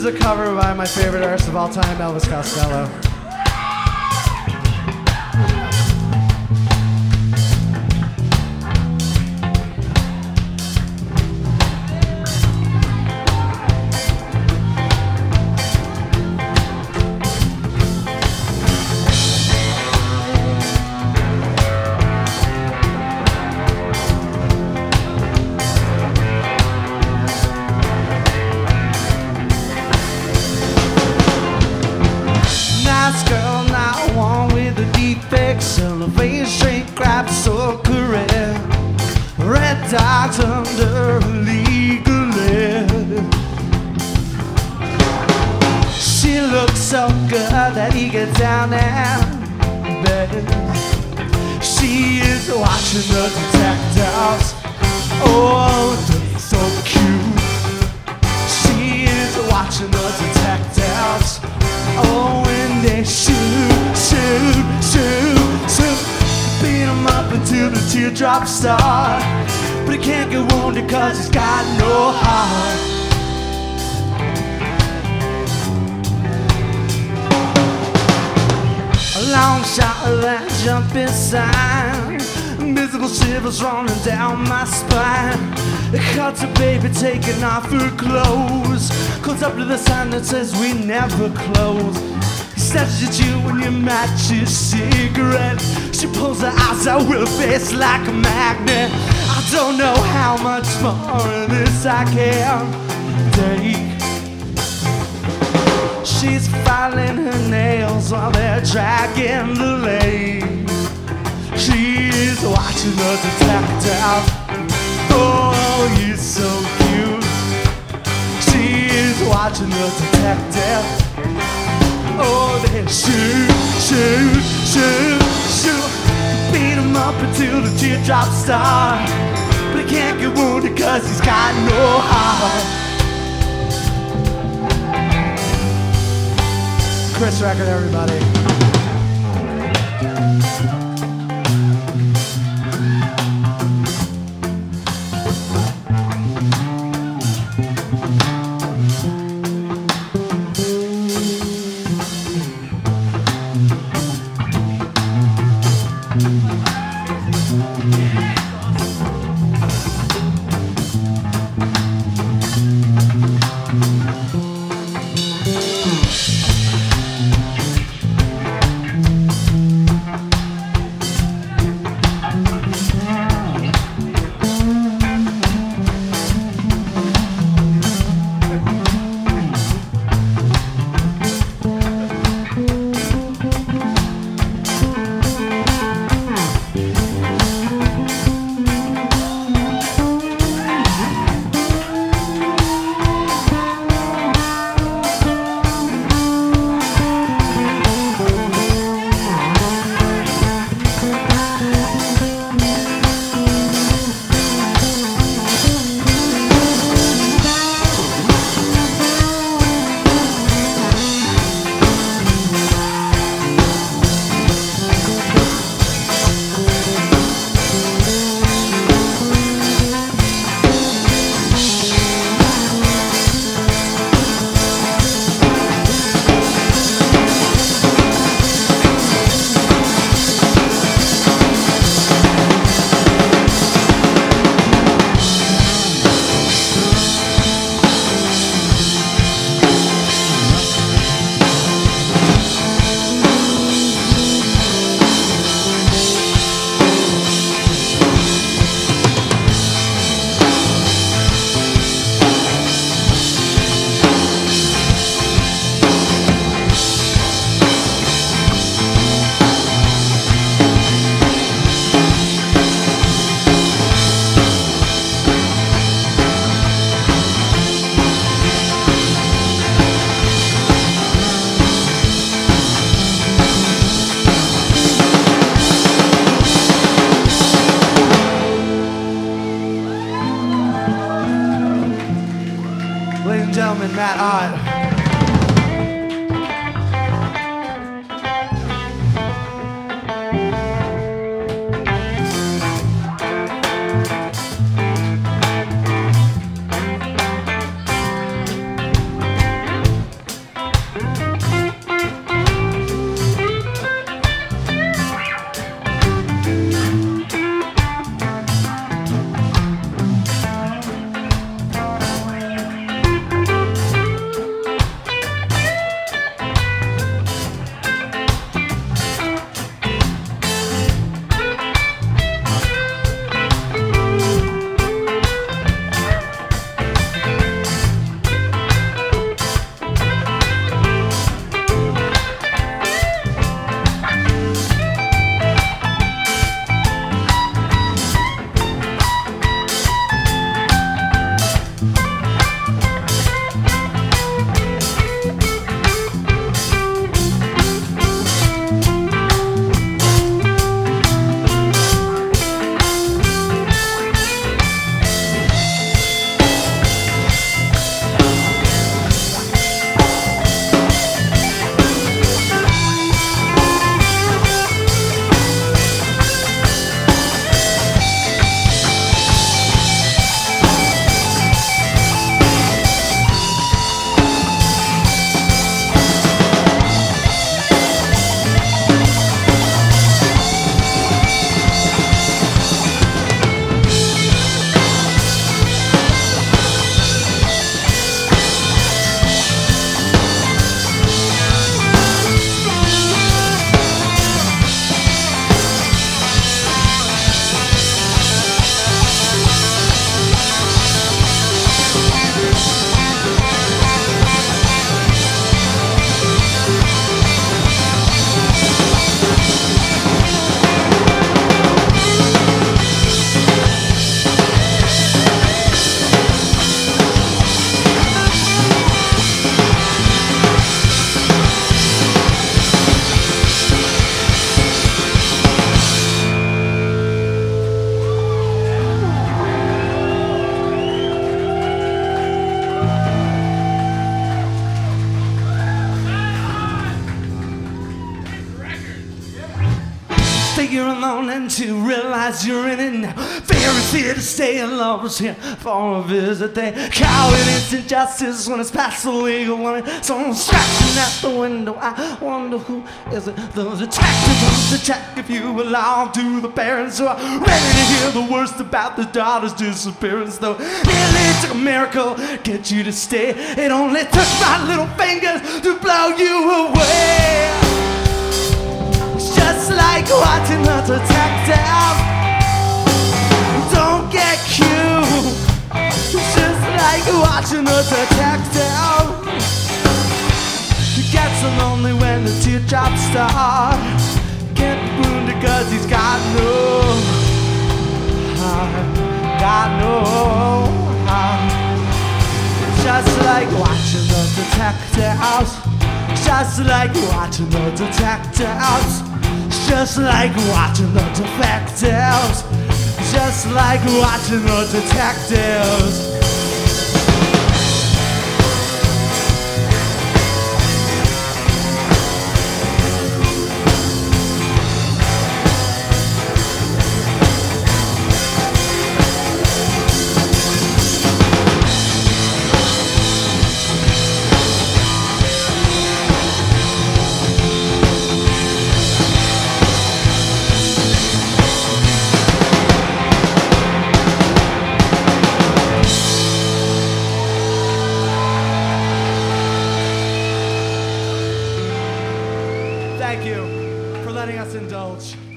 a cover by my favorite artist of all time, Elvis Costello. Dogs under legal lead. She looks so good that he gets down and bed. She is watching the detectives. Oh, they're so cute. She is watching the detectives. Oh, and they shoot, beat him up until the teardrops start. But he can't get wounded cause he's got no heart. A long shot of that jumping sign, invisible shivers running down my spine. It cuts a baby taking off her clothes, goes up to the sign that says we never close. He snatches at you when you match his cigarette. She pulls her eyes out with a face like a magnet. I don't know how much more of this I can take. She's filing her nails while they're dragging the lane. She's watching the detective. Oh, he's so cute. She's watching the detective. Oh, they shoot. Beat him up until the teardrops start. But he can't get wounded cause he's got no heart. Chris record, everybody. Gentlemen, Matt Ott. morning to realize you're in it now. Fear is here to stay and love is here for a visit. They call it instant justice when it's past the legal line. Someone's scratching at the window. I wonder who is it? The detective comes to check if you belong to the parents who are ready to hear the worst about the daughter's disappearance. Though nearly took a miracle get you to stay. It only took my little fingers to blow you away. It's just like watching a detective. Don't get cute. It's just like watching a detective. He gets so lonely when the teardrops start. Can't be wounded cause he's got no heart. Got no heart. Just like watching the detectives. Just like watching the detectives. Just like watching the detectives. Just like watching the detectives. Thank you for letting us indulge.